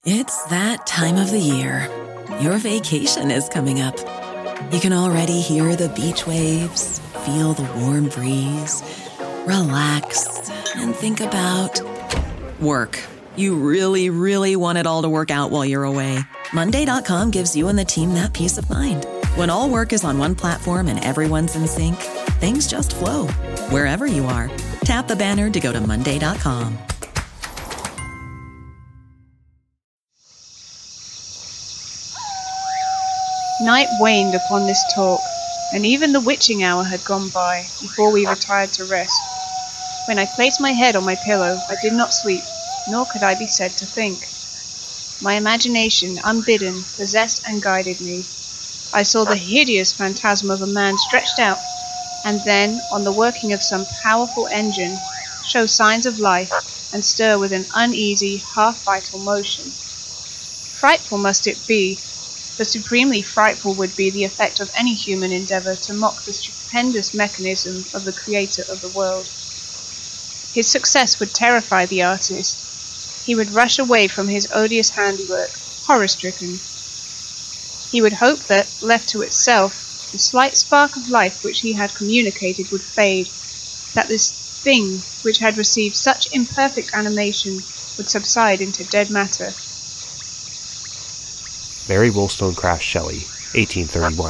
It's that time of the year. Your vacation is coming up. You can already hear the beach waves, feel the warm breeze, relax, and think about work. You really, really want it all to work out while you're away. Monday.com gives you and the team that peace of mind. When all work is on one platform and everyone's in sync, things just flow. Wherever you are, tap the banner to go to Monday.com. Night waned upon this talk, and even the witching hour had gone by before we retired to rest. When I placed my head on my pillow, I did not sleep, nor could I be said to think. My imagination, unbidden, possessed and guided me. I saw the hideous phantasm of a man stretched out, and then, on the working of some powerful engine, show signs of life and stir with an uneasy, half-vital motion. Frightful must it be, but supremely frightful would be the effect of any human endeavor to mock the stupendous mechanism of the creator of the world. His success would terrify the artist. He would rush away from his odious handiwork, horror-stricken. He would hope that, left to itself, the slight spark of life which he had communicated would fade, that this thing which had received such imperfect animation would subside into dead matter. Mary Wollstonecraft Shelley, 1831.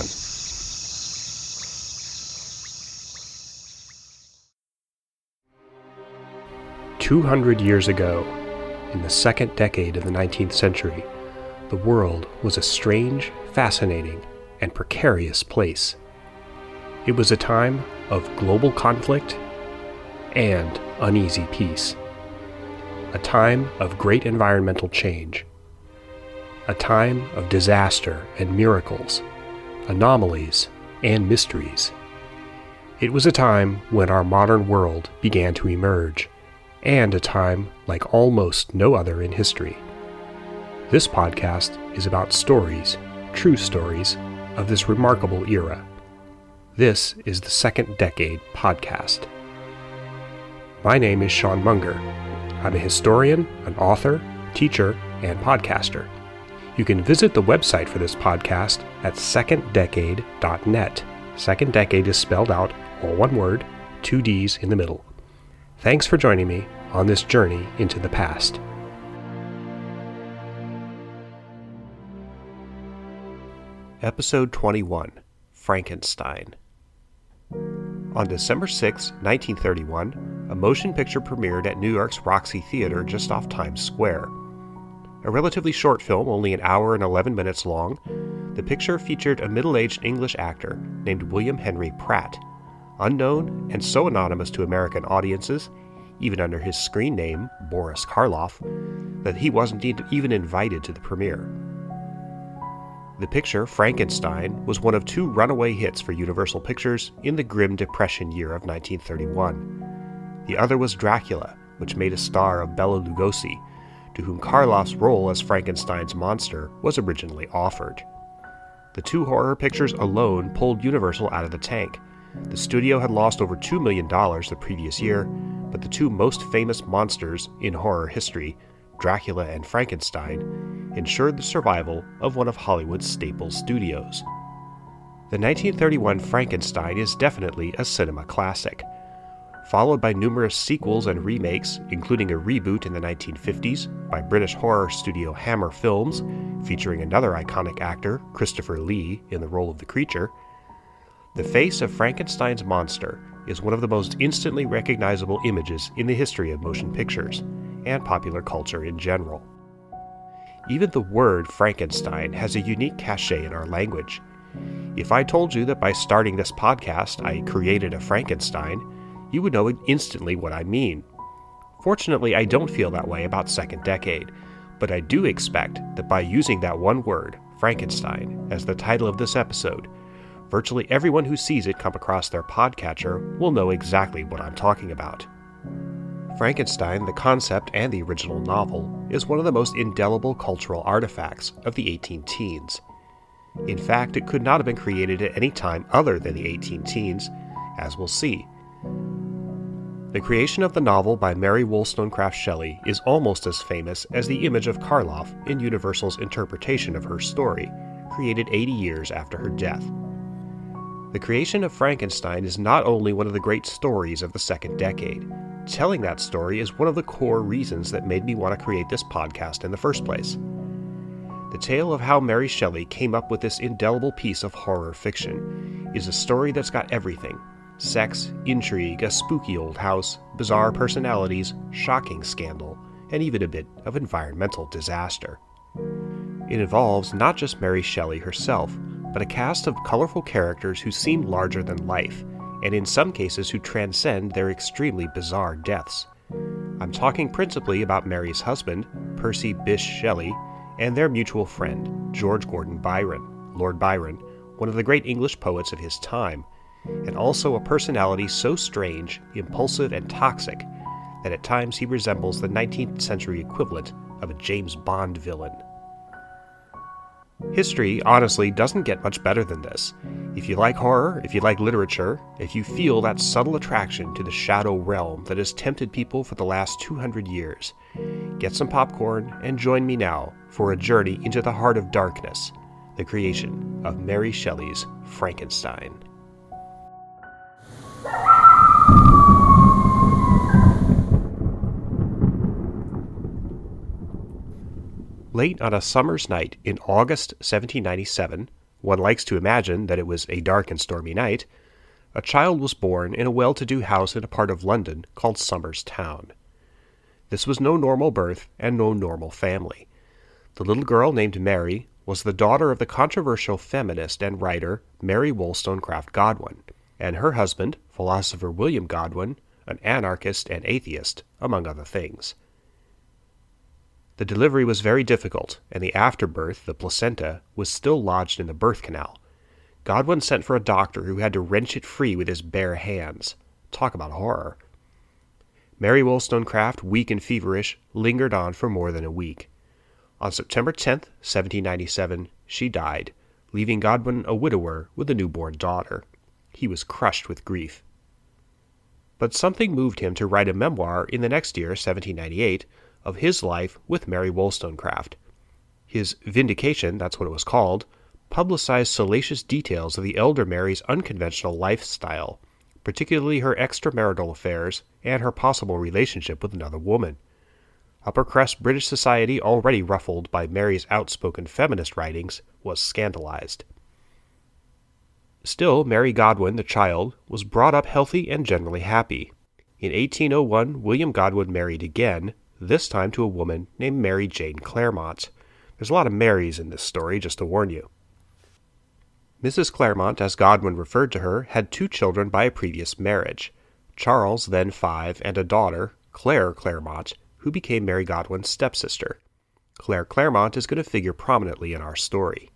"200 years ago, in the second decade of the 19th century, the world was a strange, fascinating, and precarious place. It was a time of global conflict and uneasy peace. A time of great environmental change. A time of disaster and miracles, anomalies and mysteries. It was a time when our modern world began to emerge, and a time like almost no other in history. This podcast is about stories, true stories, of this remarkable era. This is the Second Decade Podcast. My name is Sean Munger. I'm a historian, an author, teacher, and podcaster. You can visit the website for this podcast at seconddecade.net. Second Decade is spelled out, all one word, 2 D's in the middle. Thanks for joining me on this journey into the past. Episode 21, Frankenstein. On December 6, 1931, a motion picture premiered at New York's Roxy Theater just off Times Square. A relatively short film, only an hour and 11 minutes long, the picture featured a middle-aged English actor named William Henry Pratt, unknown and so anonymous to American audiences, even under his screen name, Boris Karloff, that he wasn't even invited to the premiere. The picture, Frankenstein, was one of 2 runaway hits for Universal Pictures in the grim Depression year of 1931. The other was Dracula, which made a star of Bela Lugosi, to whom Karloff's role as Frankenstein's monster was originally offered. The 2 horror pictures alone pulled Universal out of the tank. The studio had lost over $2 million the previous year, but the 2 most famous monsters in horror history, Dracula and Frankenstein, ensured the survival of one of Hollywood's staple studios. The 1931 Frankenstein is definitely a cinema classic. Followed by numerous sequels and remakes, including a reboot in the 1950s by British horror studio Hammer Films, featuring another iconic actor, Christopher Lee, in the role of the creature, the face of Frankenstein's monster is one of the most instantly recognizable images in the history of motion pictures, and popular culture in general. Even the word Frankenstein has a unique cachet in our language. If I told you that by starting this podcast I created a Frankenstein, you would know instantly what I mean. Fortunately, I don't feel that way about Second Decade, but I do expect that by using that one word, Frankenstein, as the title of this episode, virtually everyone who sees it come across their podcatcher will know exactly what I'm talking about. Frankenstein, the concept and the original novel, is one of the most indelible cultural artifacts of the 18 teens. In fact, it could not have been created at any time other than the 18 teens, as we'll see. The creation of the novel by Mary Wollstonecraft Shelley is almost as famous as the image of Karloff in Universal's interpretation of her story, created 80 years after her death. The creation of Frankenstein is not only one of the great stories of the second decade. Telling that story is one of the core reasons that made me want to create this podcast in the first place. The tale of how Mary Shelley came up with this indelible piece of horror fiction is a story that's got everything: sex, intrigue, a spooky old house, bizarre personalities, shocking scandal, and even a bit of environmental disaster. It involves not just Mary Shelley herself, but a cast of colorful characters who seem larger than life, and in some cases who transcend their extremely bizarre deaths. I'm talking principally about Mary's husband, Percy Bysshe Shelley, and their mutual friend, George Gordon Byron, Lord Byron, one of the great English poets of his time, and also a personality so strange, impulsive, and toxic that at times he resembles the 19th century equivalent of a James Bond villain. History, honestly, doesn't get much better than this. If you like horror, if you like literature, if you feel that subtle attraction to the shadow realm that has tempted people for the last 200 years, get some popcorn and join me now for a journey into the heart of darkness, the creation of Mary Shelley's Frankenstein. Late on a summer's night in August 1797, one likes to imagine that it was a dark and stormy night, a child was born in a well-to-do house in a part of London called Somers Town. This was no normal birth and no normal family. The little girl named Mary was the daughter of the controversial feminist and writer Mary Wollstonecraft Godwin, and her husband, philosopher William Godwin, an anarchist and atheist, among other things. The delivery was very difficult, and the afterbirth, the placenta, was still lodged in the birth canal. Godwin sent for a doctor who had to wrench it free with his bare hands. Talk about horror. Mary Wollstonecraft, weak and feverish, lingered on for more than a week. On September 10th, 1797, she died, leaving Godwin a widower with a newborn daughter. He was crushed with grief. But something moved him to write a memoir in the next year, 1798, of his life with Mary Wollstonecraft. His Vindication, that's what it was called, publicized salacious details of the elder Mary's unconventional lifestyle, particularly her extramarital affairs and her possible relationship with another woman. Upper-crust British society, already ruffled by Mary's outspoken feminist writings, was scandalized. Still, Mary Godwin, the child, was brought up healthy and generally happy. In 1801, William Godwin married again, this time to a woman named Mary Jane Clairmont. There's a lot of Marys in this story, just to warn you. Mrs. Clairmont, as Godwin referred to her, had 2 children by a previous marriage, Charles, then 5, and a daughter, Claire Clairmont, who became Mary Godwin's stepsister. Claire Clairmont is going to figure prominently in our story.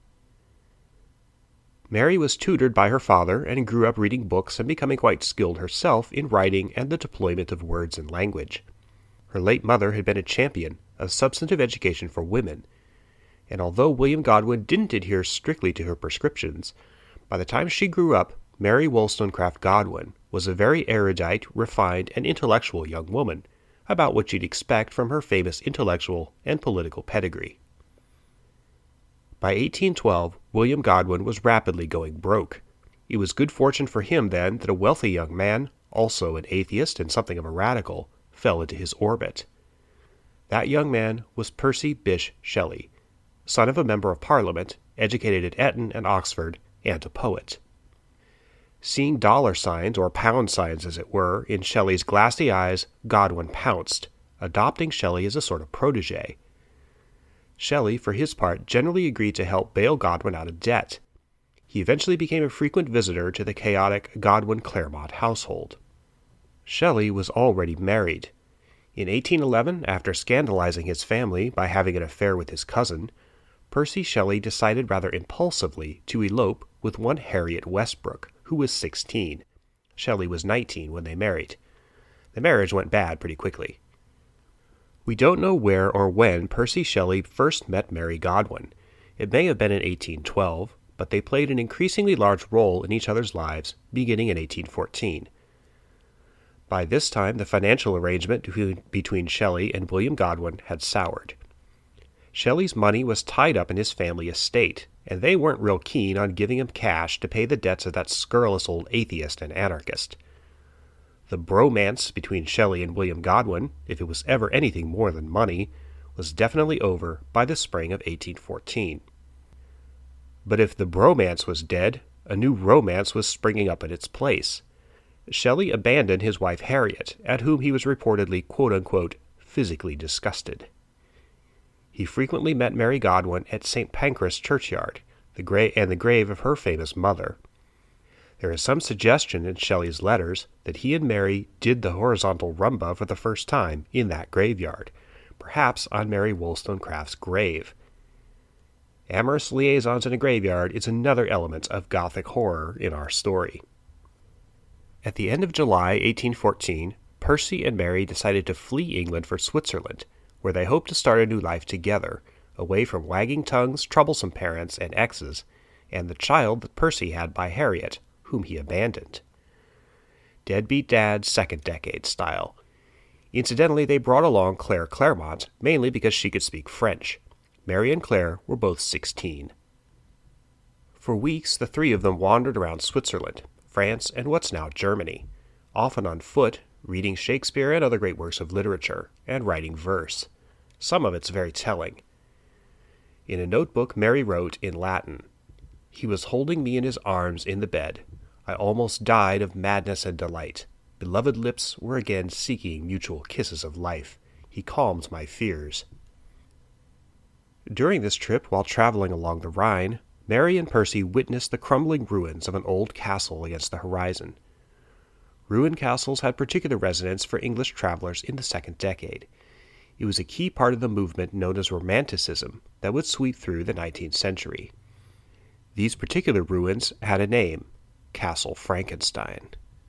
Mary was tutored by her father and grew up reading books and becoming quite skilled herself in writing and the deployment of words and language. Her late mother had been a champion of substantive education for women, and although William Godwin didn't adhere strictly to her prescriptions, by the time she grew up, Mary Wollstonecraft Godwin was a very erudite, refined, and intellectual young woman, about what you'd expect from her famous intellectual and political pedigree. By 1812, William Godwin was rapidly going broke. It was good fortune for him then that a wealthy young man, also an atheist and something of a radical, fell into his orbit. That young man was Percy Bysshe Shelley, son of a member of Parliament, educated at Eton and Oxford, and a poet. Seeing dollar signs, or pound signs as it were, in Shelley's glassy eyes, Godwin pounced, adopting Shelley as a sort of protege. Shelley, for his part, generally agreed to help bail Godwin out of debt. He eventually became a frequent visitor to the chaotic Godwin-Clairmont household. Shelley was already married. In 1811, after scandalizing his family by having an affair with his cousin, Percy Shelley decided rather impulsively to elope with one Harriet Westbrook, who was 16. Shelley was 19 when they married. The marriage went bad pretty quickly. We don't know where or when Percy Shelley first met Mary Godwin. It may have been in 1812, but they played an increasingly large role in each other's lives beginning in 1814. By this time, the financial arrangement between Shelley and William Godwin had soured. Shelley's money was tied up in his family estate, and they weren't real keen on giving him cash to pay the debts of that scurrilous old atheist and anarchist. The bromance between Shelley and William Godwin, if it was ever anything more than money, was definitely over by the spring of 1814. But if the bromance was dead, a new romance was springing up in its place. Shelley abandoned his wife Harriet, at whom he was reportedly quote-unquote physically disgusted. He frequently met Mary Godwin at St. Pancras churchyard, the grave of her famous mother. There is some suggestion in Shelley's letters that he and Mary did the horizontal rumba for the first time in that graveyard, perhaps on Mary Wollstonecraft's grave. Amorous liaisons in a graveyard is another element of Gothic horror in our story. At the end of July 1814, Percy and Mary decided to flee England for Switzerland, where they hoped to start a new life together, away from wagging tongues, troublesome parents, and exes, and the child that Percy had by Harriet, whom he abandoned. Deadbeat Dad, second decade style. Incidentally, they brought along Claire Clairmont, mainly because she could speak French. Mary and Claire were both 16. For weeks, the three of them wandered around Switzerland, France, and what's now Germany, often on foot, reading Shakespeare and other great works of literature, and writing verse. Some of it's very telling. In a notebook, Mary wrote in Latin, "He was holding me in his arms in the bed. I almost died of madness and delight. Beloved lips were again seeking mutual kisses of life. He calmed my fears." During this trip, while traveling along the Rhine, Mary and Percy witnessed the crumbling ruins of an old castle against the horizon. Ruined castles had particular resonance for English travelers in the second decade. It was a key part of the movement known as Romanticism that would sweep through the 19th century. These particular ruins had a name, Castle Frankenstein.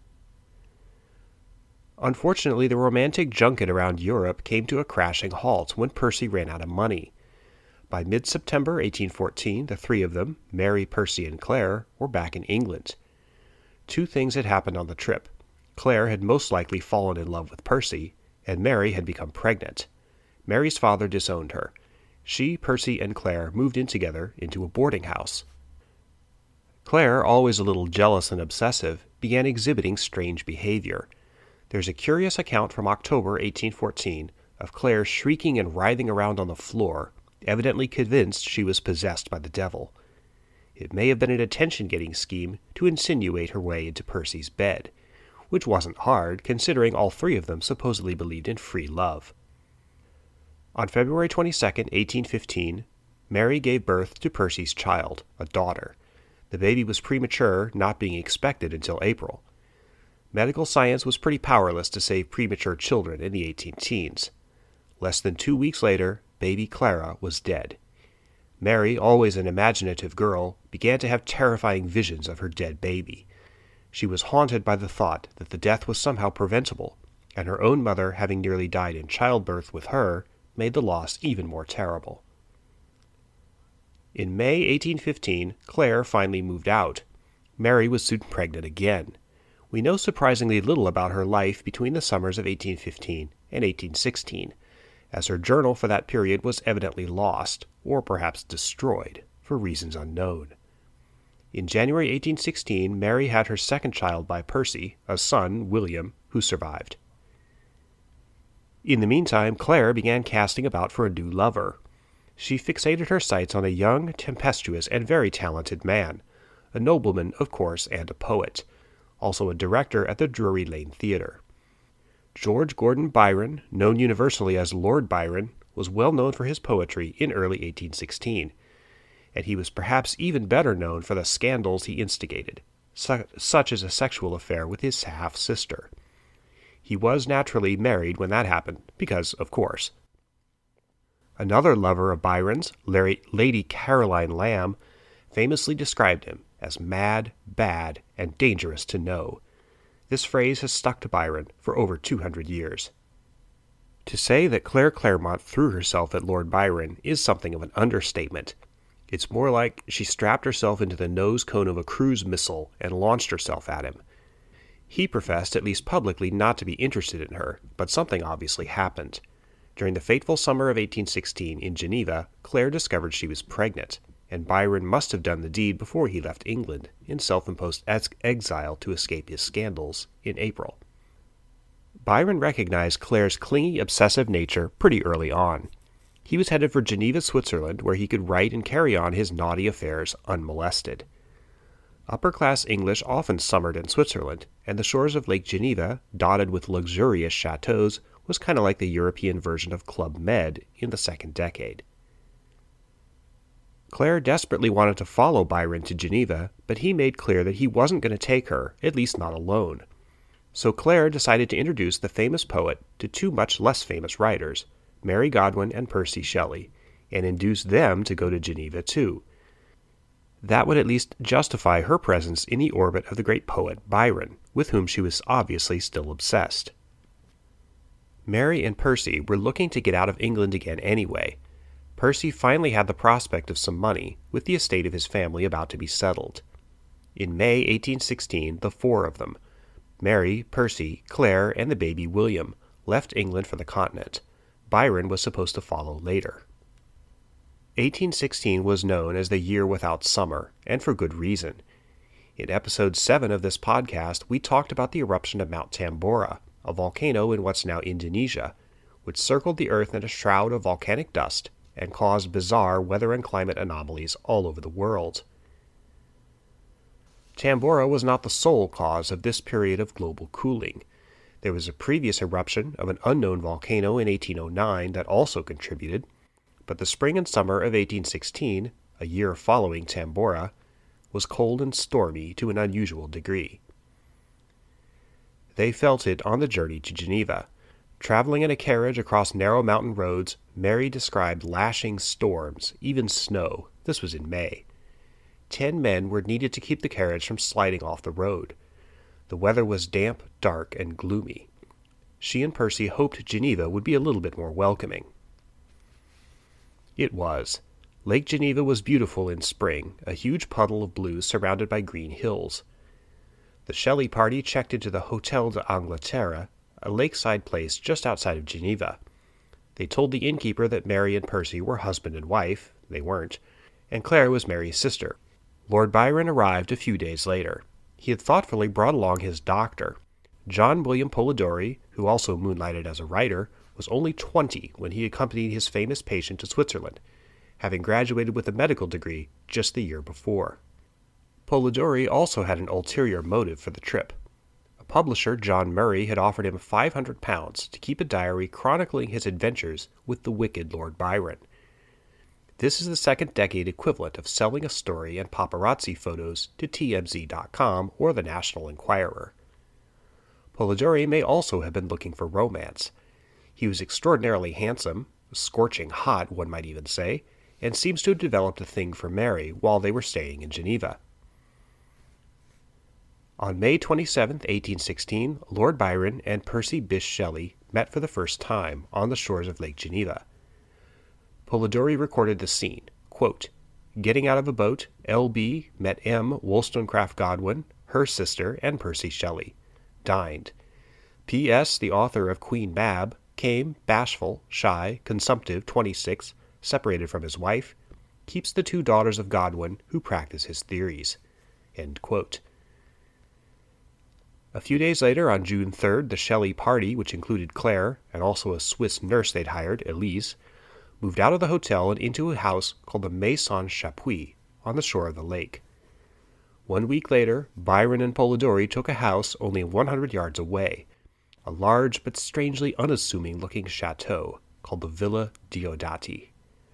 Unfortunately, the romantic junket around Europe came to a crashing halt when Percy ran out of money. By mid-September 1814, the three of them, Mary, Percy, and Claire, were back in England. Two things had happened on the trip. Claire had most likely fallen in love with Percy, and Mary had become pregnant. Mary's father disowned her. She, Percy, and Claire moved in together into a boarding house. Claire, always a little jealous and obsessive, began exhibiting strange behavior. There's a curious account from October 1814 of Claire shrieking and writhing around on the floor, evidently convinced she was possessed by the devil. It may have been an attention-getting scheme to insinuate her way into Percy's bed, which wasn't hard, considering all three of them supposedly believed in free love. On February 22, 1815, Mary gave birth to Percy's child, a daughter. The baby was premature, not being expected until April. Medical science was pretty powerless to save premature children in the 18-teens. Less than 2 weeks later, baby Clara was dead. Mary, always an imaginative girl, began to have terrifying visions of her dead baby. She was haunted by the thought that the death was somehow preventable, and her own mother, having nearly died in childbirth with her, made the loss even more terrible. In May 1815, Claire finally moved out. Mary was soon pregnant again. We know surprisingly little about her life between the summers of 1815 and 1816, as her journal for that period was evidently lost, or perhaps destroyed, for reasons unknown. In January 1816, Mary had her second child by Percy, a son, William, who survived. In the meantime, Claire began casting about for a new lover. She fixated her sights on a young, tempestuous, and very talented man, a nobleman, of course, and a poet, also a director at the Drury Lane Theatre. George Gordon Byron, known universally as Lord Byron, was well known for his poetry in early 1816, and he was perhaps even better known for the scandals he instigated, such as a sexual affair with his half-sister. He was naturally married when that happened, because, of course. Another lover of Byron's, Lady Caroline Lamb, famously described him as mad, bad, and dangerous to know. This phrase has stuck to Byron for over 200 years. To say that Claire Clairmont threw herself at Lord Byron is something of an understatement. It's more like she strapped herself into the nose cone of a cruise missile and launched herself at him. He professed, at least publicly, not to be interested in her, but something obviously happened. During the fateful summer of 1816 in Geneva, Claire discovered she was pregnant, and Byron must have done the deed before he left England, in self-imposed exile to escape his scandals, in April. Byron recognized Claire's clingy, obsessive nature pretty early on. He was headed for Geneva, Switzerland, where he could write and carry on his naughty affairs unmolested. Upper-class English often summered in Switzerland, and the shores of Lake Geneva, dotted with luxurious chateaux, was kind of like the European version of Club Med in the second decade. Claire desperately wanted to follow Byron to Geneva, but he made clear that he wasn't going to take her, at least not alone. So Claire decided to introduce the famous poet to two much less famous writers, Mary Godwin and Percy Shelley, and induce them to go to Geneva too. That would at least justify her presence in the orbit of the great poet Byron, with whom she was obviously still obsessed. Mary and Percy were looking to get out of England again anyway. Percy finally had the prospect of some money, with the estate of his family about to be settled. In May 1816, the four of them, Mary, Percy, Claire, and the baby William, left England for the continent. Byron was supposed to follow later. 1816 was known as the year without summer, and for good reason. In episode 7 of this podcast, we talked about the eruption of Mount Tambora, a volcano in what's now Indonesia, which circled the Earth in a shroud of volcanic dust and caused bizarre weather and climate anomalies all over the world. Tambora was not the sole cause of this period of global cooling. There was a previous eruption of an unknown volcano in 1809 that also contributed, but the spring and summer of 1816, a year following Tambora, was cold and stormy to an unusual degree. They felt it on the journey to Geneva. Traveling in a carriage across narrow mountain roads, Mary described lashing storms, even snow. This was in May. 10 men were needed to keep the carriage from sliding off the road. The weather was damp, dark, and gloomy. She and Percy hoped Geneva would be a little bit more welcoming. It was. Lake Geneva was beautiful in spring, a huge puddle of blue surrounded by green hills. The Shelley party checked into the Hotel d'Angleterre, a lakeside place just outside of Geneva. They told the innkeeper that Mary and Percy were husband and wife. They weren't. And Claire was Mary's sister. Lord Byron arrived a few days later. He had thoughtfully brought along his doctor. John William Polidori, who also moonlighted as a writer, was only 20 when he accompanied his famous patient to Switzerland, having graduated with a medical degree just the year before. Polidori also had an ulterior motive for the trip. A publisher, John Murray, had offered him £500 to keep a diary chronicling his adventures with the wicked Lord Byron. This is the second decade equivalent of selling a story and paparazzi photos to TMZ.com or the National Enquirer. Polidori may also have been looking for romance. He was extraordinarily handsome, scorching hot, one might even say, and seems to have developed a thing for Mary while they were staying in Geneva. On May 27, 1816, Lord Byron and Percy Bysshe Shelley met for the first time on the shores of Lake Geneva. Polidori recorded the scene. Quote, "Getting out of a boat, L.B. met M. Wollstonecraft Godwin, her sister, and Percy Shelley. Dined. P.S. The author of Queen Mab came, bashful, shy, consumptive, 26, separated from his wife, keeps the 2 daughters of Godwin who practice his theories." End quote. A few days later, on June 3rd, the Shelley party, which included Claire and also a Swiss nurse they'd hired, Elise, moved out of the hotel and into a house called the Maison Chapuis on the shore of the lake. 1 week later, Byron and Polidori took a house only 100 yards away, a large but strangely unassuming-looking chateau called the Villa Diodati.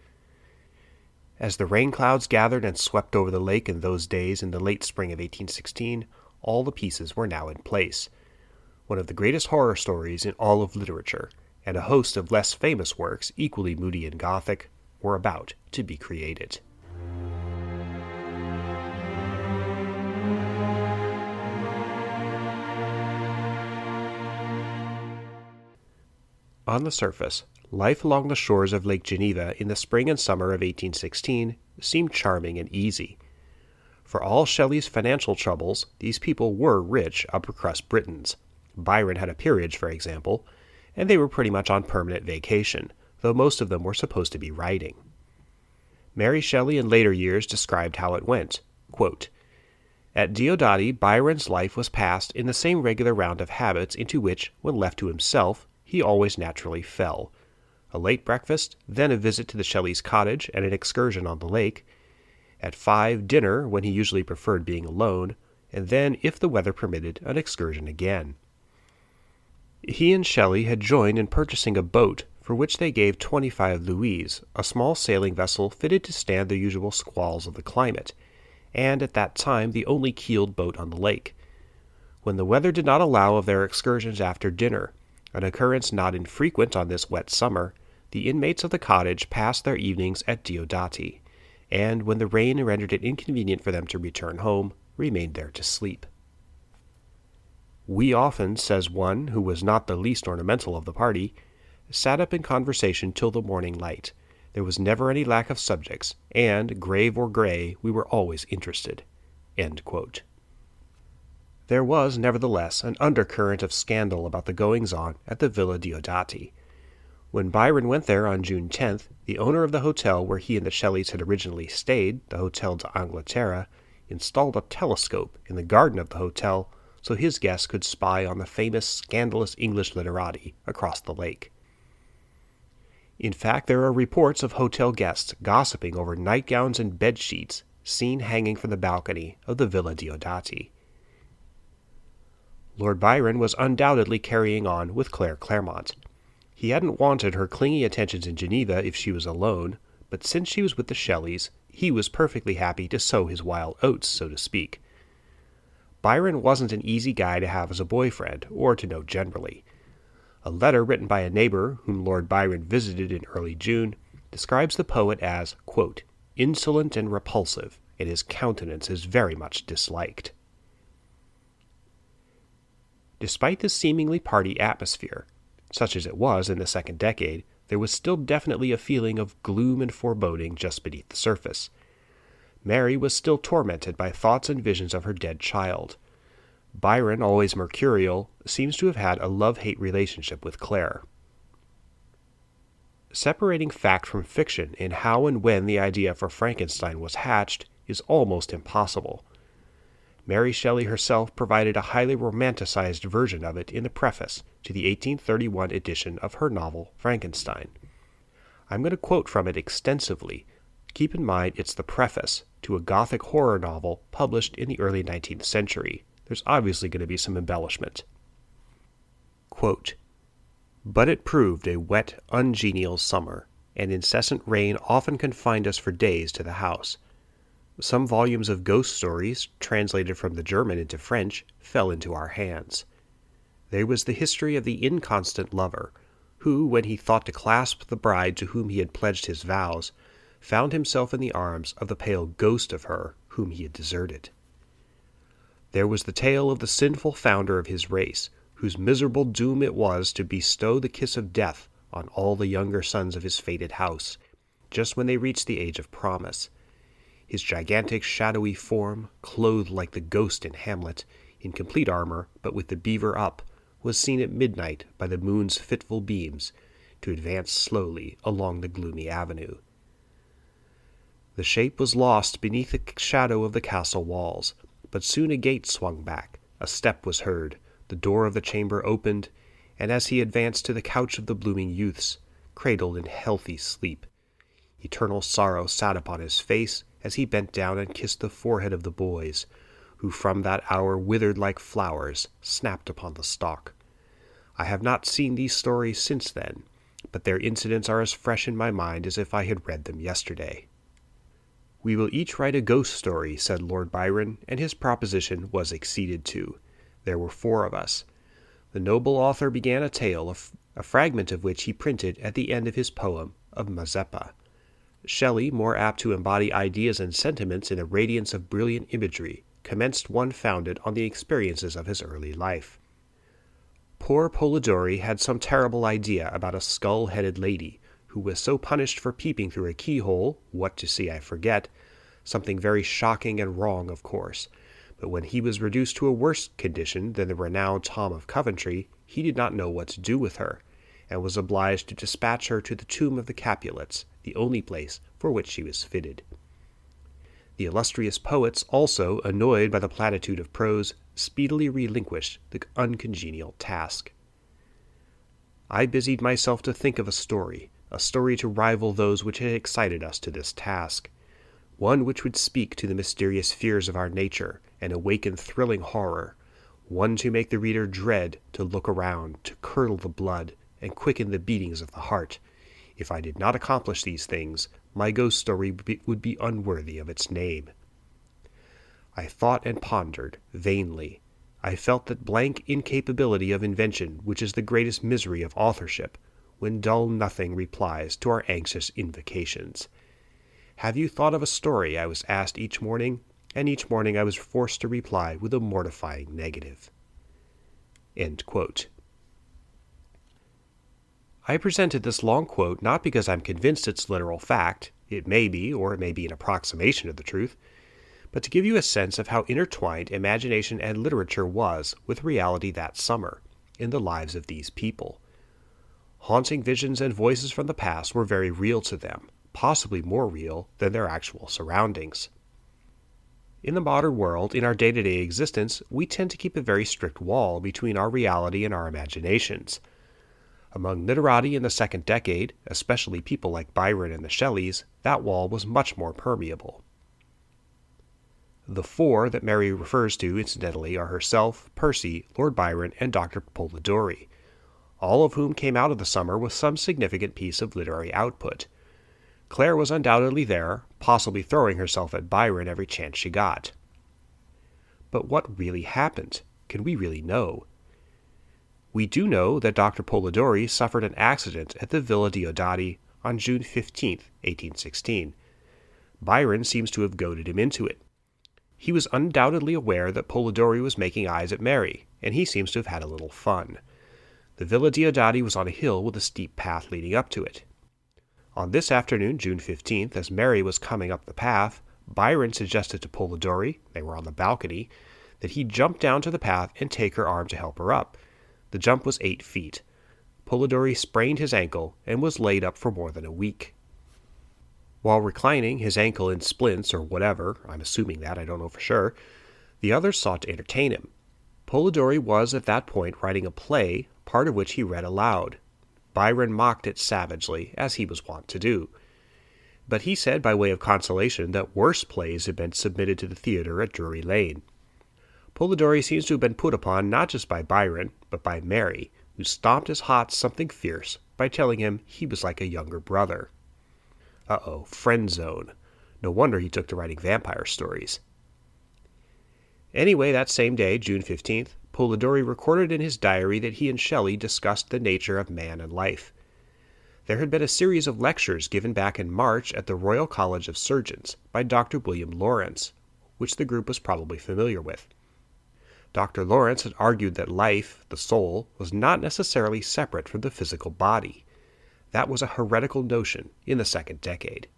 As the rain clouds gathered and swept over the lake in those days in the late spring of 1816, all the pieces were now in place. One of the greatest horror stories in all of literature, and a host of less famous works, equally moody and gothic, were about to be created. On the surface, life along the shores of Lake Geneva in the spring and summer of 1816 seemed charming and easy. For all Shelley's financial troubles, these people were rich upper-crust Britons. Byron had a peerage, for example, and they were pretty much on permanent vacation, though most of them were supposed to be writing. Mary Shelley in later years described how it went. Quote, "At Diodati, Byron's life was passed in the same regular round of habits into which, when left to himself, he always naturally fell. A late breakfast, then a visit to the Shelleys' cottage and an excursion on the lake. At 5, dinner, when he usually preferred being alone, and then, if the weather permitted, an excursion again." He and Shelley had joined in purchasing a boat, for which they gave 25 louis, a small sailing vessel fitted to stand the usual squalls of the climate, and at that time the only keeled boat on the lake. When the weather did not allow of their excursions after dinner, an occurrence not infrequent on this wet summer, the inmates of the cottage passed their evenings at Diodati, and when the rain rendered it inconvenient for them to return home, remained there to sleep. "We often," says one who was not the least ornamental of the party, "sat up in conversation till the morning light. There was never any lack of subjects, and, grave or gray, we were always interested." End quote. There was, nevertheless, an undercurrent of scandal about the goings-on at the Villa Diodati. When Byron went there on June 10th, the owner of the hotel where he and the Shelleys had originally stayed, the Hotel d'Angleterre, installed a telescope in the garden of the hotel so his guests could spy on the famous scandalous English literati across the lake. In fact, there are reports of hotel guests gossiping over nightgowns and bed-sheets seen hanging from the balcony of the Villa Diodati. Lord Byron was undoubtedly carrying on with Claire Clairmont. He hadn't wanted her clingy attentions in Geneva if she was alone, but since she was with the Shelleys, he was perfectly happy to sow his wild oats, so to speak. Byron wasn't an easy guy to have as a boyfriend, or to know generally. A letter written by a neighbor, whom Lord Byron visited in early June, describes the poet as, quote, "insolent and repulsive, and his countenance is very much disliked." Despite the seemingly party atmosphere, such as it was in the second decade, there was still definitely a feeling of gloom and foreboding just beneath the surface. Mary was still tormented by thoughts and visions of her dead child. Byron, always mercurial, seems to have had a love-hate relationship with Claire. Separating fact from fiction in how and when the idea for Frankenstein was hatched is almost impossible. Mary Shelley herself provided a highly romanticized version of it in the preface to the 1831 edition of her novel Frankenstein. I'm going to quote from it extensively. Keep in mind it's the preface to a Gothic horror novel published in the early 19th century. There's obviously going to be some embellishment. Quote, "But it proved a wet, ungenial summer, and incessant rain often confined us for days to the house. Some volumes of ghost stories, translated from the German into French, fell into our hands. There was the history of the inconstant lover, who, when he thought to clasp the bride to whom he had pledged his vows, found himself in the arms of the pale ghost of her whom he had deserted. There was the tale of the sinful founder of his race, whose miserable doom it was to bestow the kiss of death on all the younger sons of his fated house, just when they reached the age of promise. His gigantic shadowy form, clothed like the ghost in Hamlet, in complete armor, but with the beaver up, was seen at midnight by the moon's fitful beams, to advance slowly along the gloomy avenue. The shape was lost beneath the shadow of the castle walls, but soon a gate swung back, a step was heard, the door of the chamber opened, and as he advanced to the couch of the blooming youths, cradled in healthy sleep, eternal sorrow sat upon his face as he bent down and kissed the forehead of the boys, who from that hour withered like flowers snapped upon the stalk. I have not seen these stories since then, but their incidents are as fresh in my mind as if I had read them yesterday." "We will each write a ghost story," said Lord Byron, and his proposition was acceded to. There were 4 of us. The noble author began a tale, a fragment of which he printed at the end of his poem of Mazeppa. Shelley, more apt to embody ideas and sentiments in a radiance of brilliant imagery, commenced one founded on the experiences of his early life. Poor Polidori had some terrible idea about a skull-headed lady, who was so punished for peeping through a keyhole, what to see I forget, something very shocking and wrong, of course, but when he was reduced to a worse condition than the renowned Tom of Coventry, he did not know what to do with her, and was obliged to dispatch her to the tomb of the Capulets, the only place for which she was fitted. The illustrious poets also, annoyed by the platitude of prose, speedily relinquished the uncongenial task. I busied myself to think of a story to rival those which had excited us to this task, one which would speak to the mysterious fears of our nature and awaken thrilling horror, one to make the reader dread to look around, to curdle the blood, and quicken the beatings of the heart. If I did not accomplish these things, my ghost story would be unworthy of its name. I thought and pondered, vainly. I felt that blank incapability of invention which is the greatest misery of authorship, when dull nothing replies to our anxious invocations. "Have you thought of a story?" I was asked each morning, and each morning I was forced to reply with a mortifying negative. End quote. I presented this long quote not because I'm convinced it's literal fact, it may be, or it may be an approximation of the truth, but to give you a sense of how intertwined imagination and literature was with reality that summer, in the lives of these people. Haunting visions and voices from the past were very real to them, possibly more real than their actual surroundings. In the modern world, in our day-to-day existence, we tend to keep a very strict wall between our reality and our imaginations. Among literati in the second decade, especially people like Byron and the Shelleys, that wall was much more permeable. The four that Mary refers to, incidentally, are herself, Percy, Lord Byron, and Dr. Polidori, all of whom came out of the summer with some significant piece of literary output. Claire was undoubtedly there, possibly throwing herself at Byron every chance she got. But what really happened? Can we really know? We do know that Dr. Polidori suffered an accident at the Villa Diodati on June 15, 1816. Byron seems to have goaded him into it. He was undoubtedly aware that Polidori was making eyes at Mary, and he seems to have had a little fun. The Villa Diodati was on a hill with a steep path leading up to it. On this afternoon, June 15th, as Mary was coming up the path, Byron suggested to Polidori, they were on the balcony, that he jump down to the path and take her arm to help her up. The jump was 8 feet. Polidori sprained his ankle and was laid up for more than a week. While reclining, his ankle in splints or whatever, I'm assuming that, I don't know for sure, the others sought to entertain him. Polidori was at that point writing a play, part of which he read aloud. Byron mocked it savagely, as he was wont to do. But he said by way of consolation that worse plays had been submitted to the theatre at Drury Lane. Polidori seems to have been put upon not just by Byron, but by Mary, who stomped his hot something fierce by telling him he was like a younger brother. Friend zone. No wonder he took to writing vampire stories. Anyway, that same day, June 15th, Polidori recorded in his diary that he and Shelley discussed the nature of man and life. There had been a series of lectures given back in March at the Royal College of Surgeons by Dr. William Lawrence, which the group was probably familiar with. Dr. Lawrence had argued that life, the soul, was not necessarily separate from the physical body. That was a heretical notion in the second decade.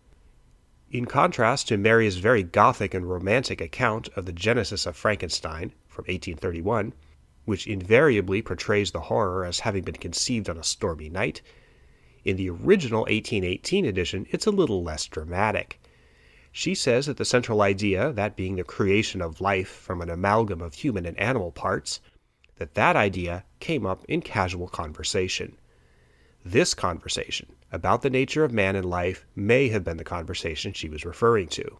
In contrast to Mary's very gothic and romantic account of the genesis of Frankenstein from 1831, which invariably portrays the horror as having been conceived on a stormy night, in the original 1818 edition it's a little less dramatic. She says that the central idea, that being the creation of life from an amalgam of human and animal parts, that idea came up in casual conversation. This conversation about the nature of man and life may have been the conversation she was referring to.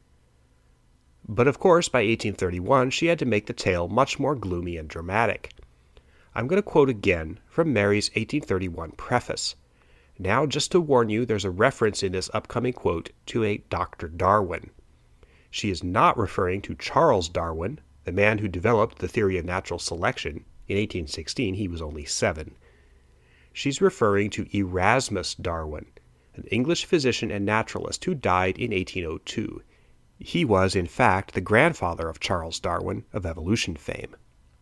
But of course, by 1831, she had to make the tale much more gloomy and dramatic. I'm going to quote again from Mary's 1831 preface. Now, just to warn you, there's a reference in this upcoming quote to a Dr. Darwin. She is not referring to Charles Darwin, the man who developed the theory of natural selection. In 1816, he was only 7. She's referring to Erasmus Darwin, an English physician and naturalist who died in 1802. He was, in fact, the grandfather of Charles Darwin of evolution fame.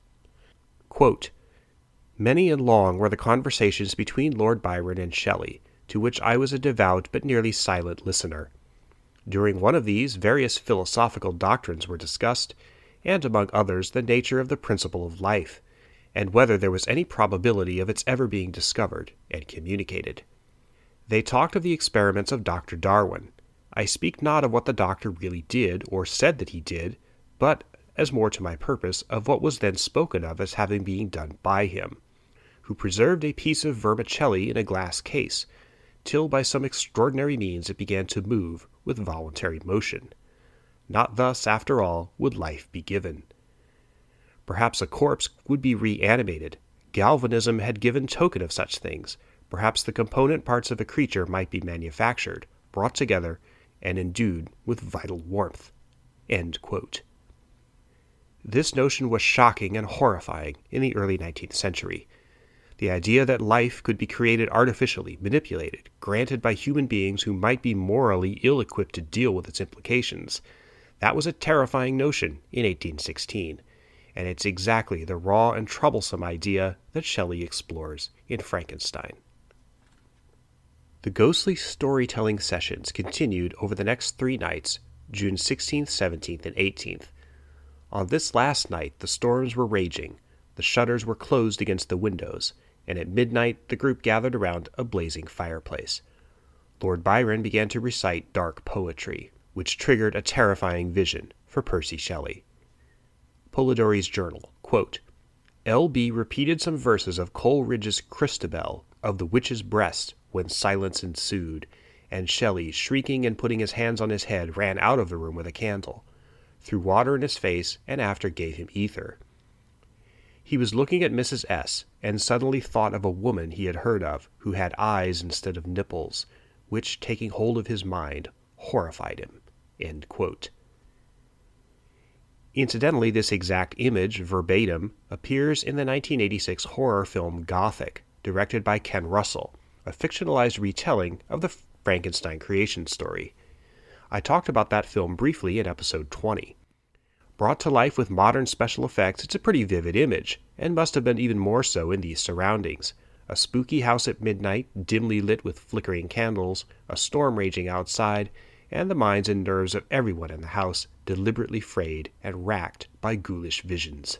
Quote, "Many and long were the conversations between Lord Byron and Shelley, to which I was a devout but nearly silent listener. During one of these, various philosophical doctrines were discussed, and among others the nature of the principle of life, and whether there was any probability of its ever being discovered and communicated. They talked of the experiments of Dr. Darwin. I speak not of what the doctor really did or said that he did, but, as more to my purpose, of what was then spoken of as having been done by him, who preserved a piece of vermicelli in a glass case, till by some extraordinary means it began to move with voluntary motion. Not thus, after all, would life be given. Perhaps a corpse would be reanimated. Galvanism had given token of such things. Perhaps the component parts of a creature might be manufactured, brought together, and endued with vital warmth." End quote. This notion was shocking and horrifying in the early 19th century. The idea that life could be created artificially, manipulated, granted by human beings who might be morally ill-equipped to deal with its implications, that was a terrifying notion in 1816, and it's exactly the raw and troublesome idea that Shelley explores in Frankenstein. The ghostly storytelling sessions continued over the next 3 nights, June 16th, 17th, and 18th. On this last night the storms were raging, the shutters were closed against the windows, and at midnight the group gathered around a blazing fireplace. Lord Byron began to recite dark poetry, which triggered a terrifying vision for Percy Shelley. Polidori's journal, quote, "L.B. repeated some verses of Coleridge's Christabel, of the witch's breast, when silence ensued, and Shelley, shrieking and putting his hands on his head, ran out of the room with a candle, threw water in his face, and after gave him ether. He was looking at Mrs. S., and suddenly thought of a woman he had heard of, who had eyes instead of nipples, which, taking hold of his mind, horrified him." End quote. Incidentally, this exact image, verbatim, appears in the 1986 horror film Gothic, directed by Ken Russell, a fictionalized retelling of the Frankenstein creation story. I talked about that film briefly in episode 20. Brought to life with modern special effects, it's a pretty vivid image, and must have been even more so in these surroundings. A spooky house at midnight, dimly lit with flickering candles, a storm raging outside, and the minds and nerves of everyone in the house deliberately frayed and racked by ghoulish visions.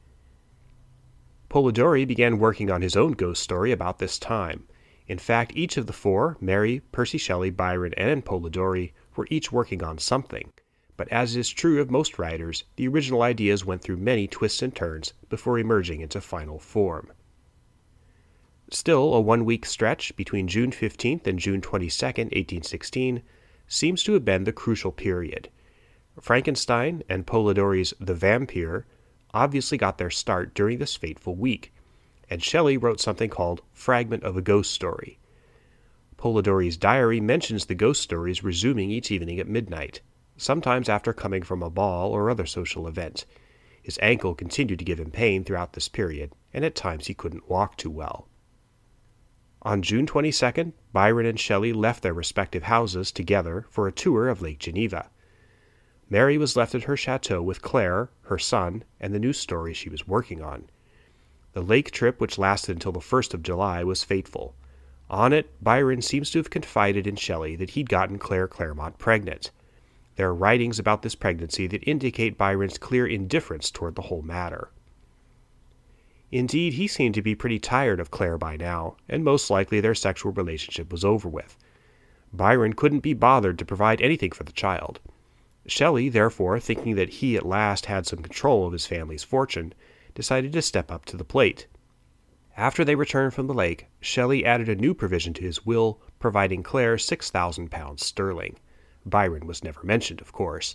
Polidori began working on his own ghost story about this time. In fact, each of the 4, Mary, Percy Shelley, Byron, and Polidori, were each working on something. But as is true of most writers, the original ideas went through many twists and turns before emerging into final form. Still, a 1-week stretch between June 15th and June 22nd, 1816, seems to have been the crucial period. Frankenstein and Polidori's The Vampire obviously got their start during this fateful week, and Shelley wrote something called Fragment of a Ghost Story. Polidori's diary mentions the ghost stories resuming each evening at midnight, sometimes after coming from a ball or other social event. His ankle continued to give him pain throughout this period, and at times he couldn't walk too well. On June 22nd, Byron and Shelley left their respective houses together for a tour of Lake Geneva. Mary was left at her chateau with Claire, her son, and the new story she was working on. The lake trip, which lasted until the 1st of July, was fateful. On it, Byron seems to have confided in Shelley that he'd gotten Claire Clairmont pregnant. There are writings about this pregnancy that indicate Byron's clear indifference toward the whole matter. Indeed, he seemed to be pretty tired of Claire by now, and most likely their sexual relationship was over with. Byron couldn't be bothered to provide anything for the child. Shelley, therefore, thinking that he at last had some control of his family's fortune, decided to step up to the plate. After they returned from the lake, Shelley added a new provision to his will, providing Claire £6,000 sterling. Byron was never mentioned, of course.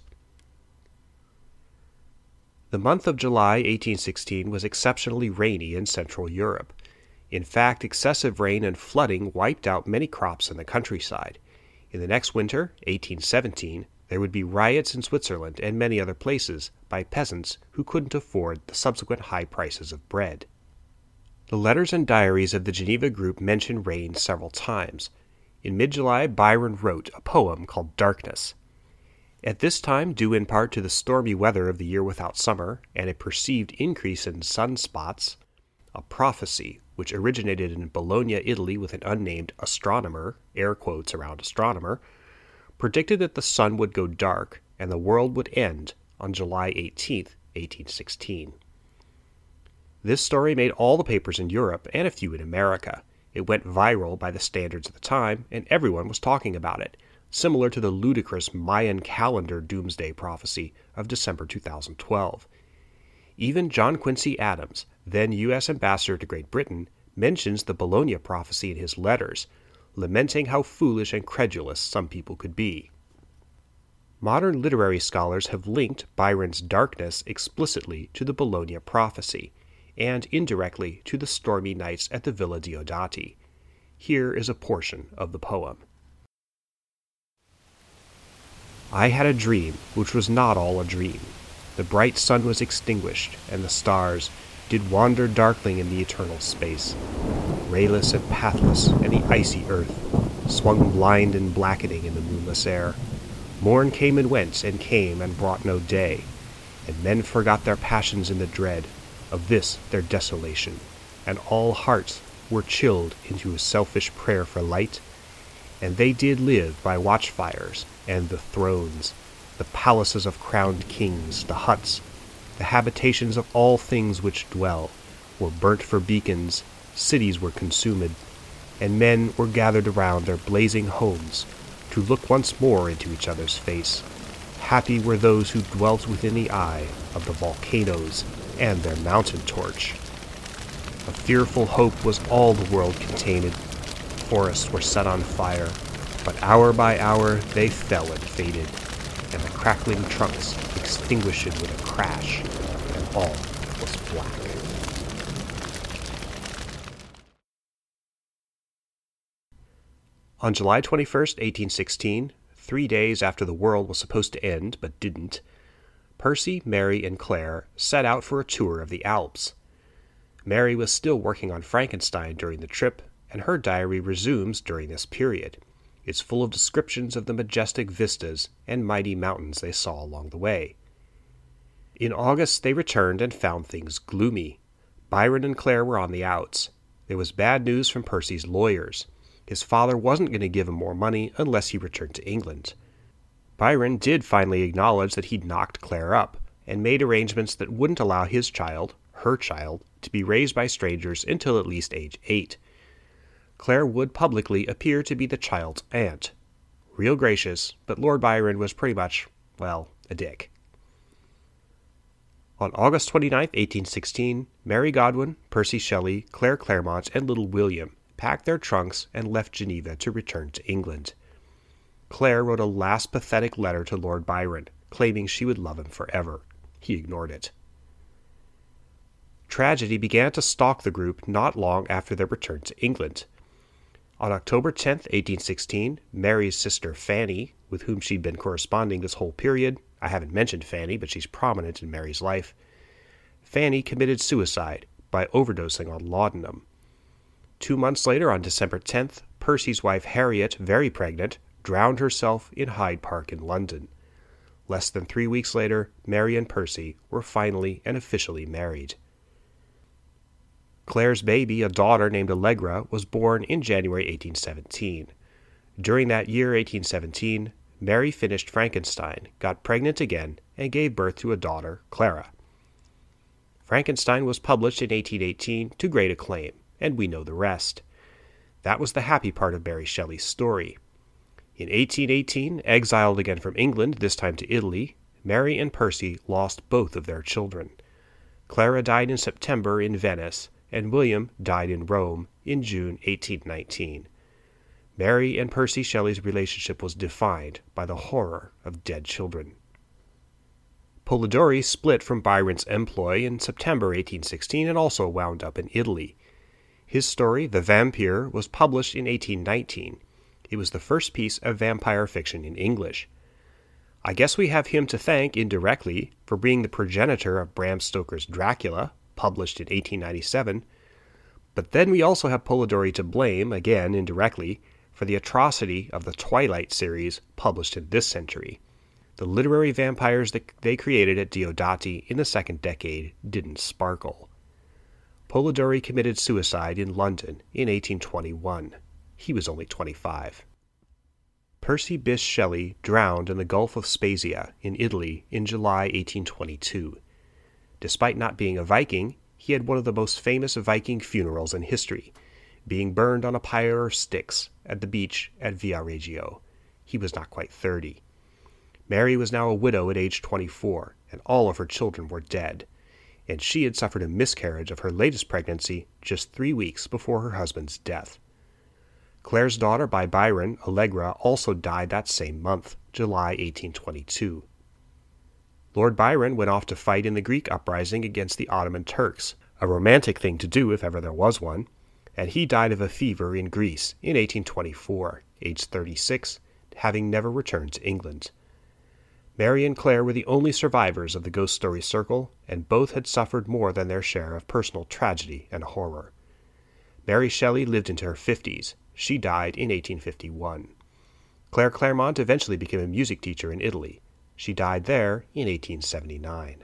The month of July 1816 was exceptionally rainy in Central Europe. In fact, excessive rain and flooding wiped out many crops in the countryside. In the next winter, 1817, there would be riots in Switzerland and many other places by peasants who couldn't afford the subsequent high prices of bread. The letters and diaries of the Geneva group mention rain several times. In mid-July, Byron wrote a poem called Darkness. At this time, due in part to the stormy weather of the year without summer and a perceived increase in sunspots, a prophecy, which originated in Bologna, Italy with an unnamed astronomer, air quotes around astronomer, predicted that the sun would go dark and the world would end on July 18, 1816. This story made all the papers in Europe and a few in America. It went viral by the standards of the time, and everyone was talking about it, similar to the ludicrous Mayan calendar doomsday prophecy of December 2012. Even John Quincy Adams, then U.S. ambassador to Great Britain, mentions the Bologna prophecy in his letters, lamenting how foolish and credulous some people could be. Modern literary scholars have linked Byron's darkness explicitly to the Bologna prophecy, and indirectly to the stormy nights at the Villa Diodati. Here is a portion of the poem. I had a dream which was not all a dream. The bright sun was extinguished, and the stars did wander darkling in the eternal space. Rayless and pathless, and the icy earth swung blind and blackening in the moonless air. Morn came and brought no day, and men forgot their passions in the dread of this their desolation, and all hearts were chilled into a selfish prayer for light, and they did live by watchfires and the thrones, the palaces of crowned kings, the huts, the habitations of all things which dwell, were burnt for beacons, cities were consumed, and men were gathered around their blazing homes to look once more into each other's face. Happy were those who dwelt within the eye of the volcanoes and their mountain torch. A fearful hope was all the world contained. Forests were set on fire, but hour by hour they fell and faded, and the crackling trunks extinguished with a crash, and all was black. On July 21st, 1816, 3 days after the world was supposed to end but didn't, Percy, Mary, and Claire set out for a tour of the Alps. Mary was still working on Frankenstein during the trip, and her diary resumes during this period. It's full of descriptions of the majestic vistas and mighty mountains they saw along the way. In August, they returned and found things gloomy. Byron and Claire were on the outs. There was bad news from Percy's lawyers. His father wasn't going to give him more money unless he returned to England. Byron did finally acknowledge that he'd knocked Claire up, and made arrangements that wouldn't allow his child, her child, to be raised by strangers until at least age 8. Claire would publicly appear to be the child's aunt. Real gracious, but Lord Byron was pretty much, well, a dick. On August 29, 1816, Mary Godwin, Percy Shelley, Claire Clairmont, and little William packed their trunks and left Geneva to return to England. Claire wrote a last pathetic letter to Lord Byron, claiming she would love him forever. He ignored it. Tragedy began to stalk the group not long after their return to England. On October 10, 1816, Mary's sister Fanny, with whom she'd been corresponding this whole period — I haven't mentioned Fanny, but she's prominent in Mary's life — Fanny committed suicide by overdosing on laudanum. 2 months later, on December 10th, Percy's wife Harriet, very pregnant, drowned herself in Hyde Park in London. Less than 3 weeks later, Mary and Percy were finally and officially married. Claire's baby, a daughter named Allegra, was born in January 1817. During that year, 1817, Mary finished Frankenstein, got pregnant again, and gave birth to a daughter, Clara. Frankenstein was published in 1818 to great acclaim, and we know the rest. That was the happy part of Mary Shelley's story. In 1818, exiled again from England, this time to Italy, Mary and Percy lost both of their children. Clara died in September in Venice, and William died in Rome in June 1819. Mary and Percy Shelley's relationship was defined by the horror of dead children. Polidori split from Byron's employ in September 1816 and also wound up in Italy. His story, The Vampire, was published in 1819. It was the first piece of vampire fiction in English. I guess we have him to thank indirectly for being the progenitor of Bram Stoker's Dracula, published in 1897, but then we also have Polidori to blame, again indirectly, for the atrocity of the Twilight series published in this century. The literary vampires that they created at Diodati in the second decade didn't sparkle. Polidori committed suicide in London in 1821. He was only 25. Percy Bysshe Shelley drowned in the Gulf of Spezia in Italy in July 1822. Despite not being a Viking, he had one of the most famous Viking funerals in history, being burned on a pyre of sticks at the beach at Viareggio. He was not quite 30. Mary was now a widow at age 24, and all of her children were dead, and she had suffered a miscarriage of her latest pregnancy just 3 weeks before her husband's death. Clare's daughter by Byron, Allegra, also died that same month, July 1822. Lord Byron went off to fight in the Greek uprising against the Ottoman Turks, a romantic thing to do if ever there was one, and he died of a fever in Greece in 1824, aged 36, having never returned to England. Mary and Clare were the only survivors of the ghost story circle, and both had suffered more than their share of personal tragedy and horror. Mary Shelley lived into her 50s. She died in 1851. Claire Clairmont eventually became a music teacher in Italy. She died there in 1879.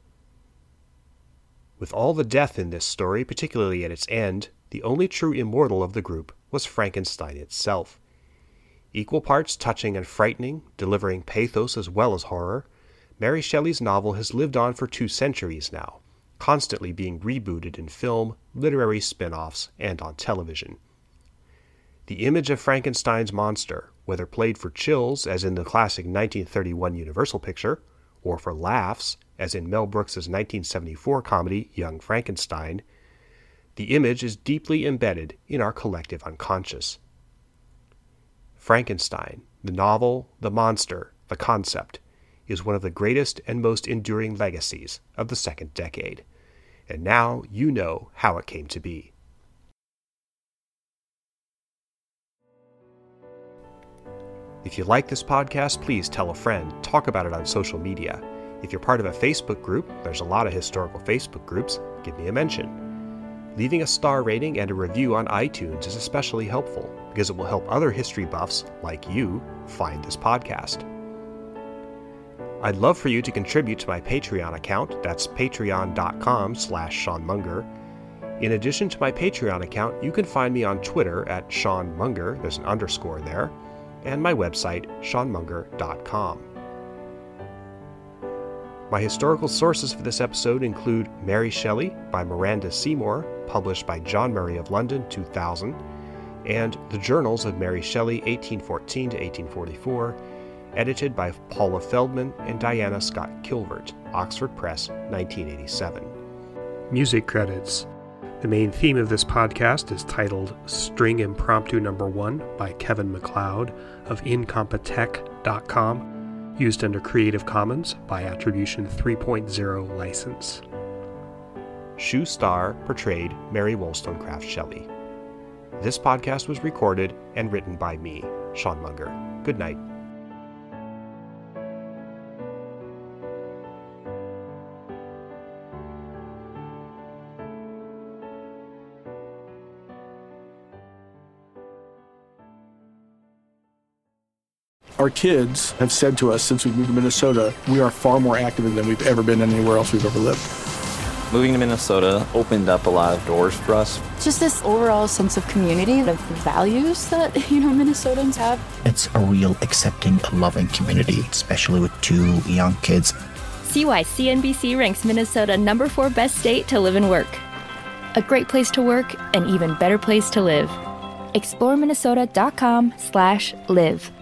With all the death in this story, particularly at its end, the only true immortal of the group was Frankenstein itself. Equal parts touching and frightening, delivering pathos as well as horror, Mary Shelley's novel has lived on for 2 centuries now, constantly being rebooted in film, literary spin-offs, and on television. The image of Frankenstein's monster, whether played for chills, as in the classic 1931 Universal picture, or for laughs, as in Mel Brooks's 1974 comedy Young Frankenstein, the image is deeply embedded in our collective unconscious. Frankenstein, the novel, the monster, the concept, is one of the greatest and most enduring legacies of the second decade. And now you know how it came to be. If you like this podcast, please tell a friend. Talk about it on social media. If you're part of a Facebook group, there's a lot of historical Facebook groups, give me a mention. Leaving a star rating and a review on iTunes is especially helpful because it will help other history buffs, like you, find this podcast. I'd love for you to contribute to my Patreon account. That's patreon.com/Sean Munger. In addition to my Patreon account, you can find me on Twitter at Sean Munger, there's an underscore there, and my website, seanmunger.com. My historical sources for this episode include Mary Shelley by Miranda Seymour, published by John Murray of London, 2000, and The Journals of Mary Shelley, 1814 to 1844, edited by Paula Feldman and Diana Scott Kilvert, Oxford Press, 1987. Music credits. The main theme of this podcast is titled String Impromptu No. 1 by Kevin MacLeod of Incompetech.com, used under Creative Commons by Attribution 3.0 license. Shue Starr portrayed Mary Wollstonecraft Shelley. This podcast was recorded and written by me, Sean Munger. Good night. Our kids have said to us since we moved to Minnesota, we are far more active than we've ever been anywhere else we've ever lived. Moving to Minnesota opened up a lot of doors for us. Just this overall sense of community, of values that, Minnesotans have. It's a real accepting, loving community, especially with 2 young kids. See why CNBC ranks Minnesota number 4 best state to live and work. A great place to work, an even better place to live. ExploreMinnesota.com/live.